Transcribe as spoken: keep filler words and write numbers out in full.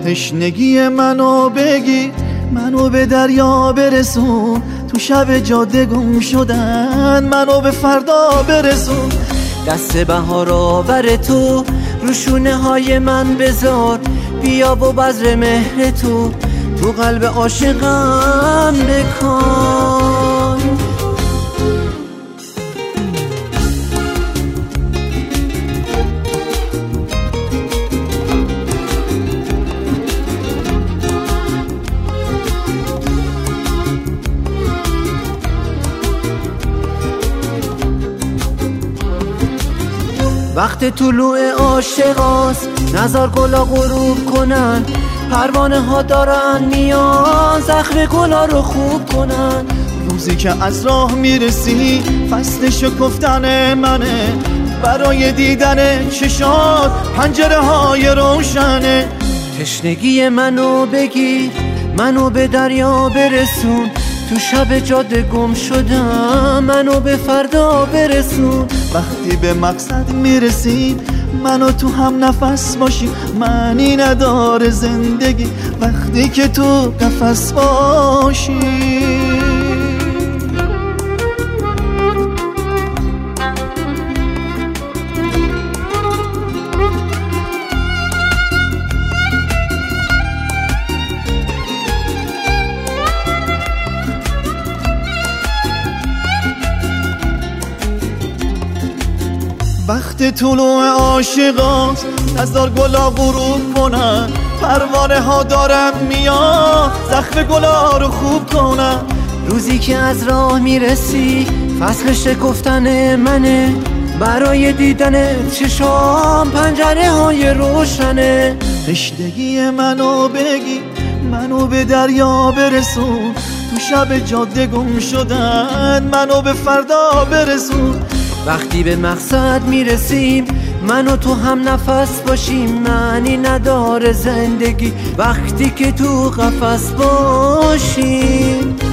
تشنگی منو بگیر، منو به دریا برسون، تو شب جاده گم شدن منو به فردا برسون. دست بهار آور تو رو شونه های من بذار، بیا و بذر مهر تو تو قلب عاشقم بکن. وقت طلوع عاشقاست نزار گلا غروب کنن، پروانه ها دارن میان زخم گلا رو خوب کنن. روزی که از راه میرسی فصل شکفتن منه، برای دیدن چشات پنجره های روشنه. تشنگی منو بگیر، منو به دریا برسون، تو شب جاده گم شدم منو به فردا برسون. وقتی به مقصد میرسیم منو تو هم نفس باشیم، معنی نداره زندگی وقتی که تو قفس باشی. وقت طلوع عاشقاست نزار گلا غروب کنن، پروانه ها دارن میان زخم گلا رو خوب کنن. روزی که از راه میرسی فصل شکفتن منه، برای دیدن چشام پنجره های روشنه. تشنگی منو بگی، منو به دریا برسون، تو شب جاده گم شدن منو به فردا برسون. وقتی به مقصد میرسیم من و تو هم نفس باشیم، معنی نداره زندگی وقتی که تو قفس باشیم.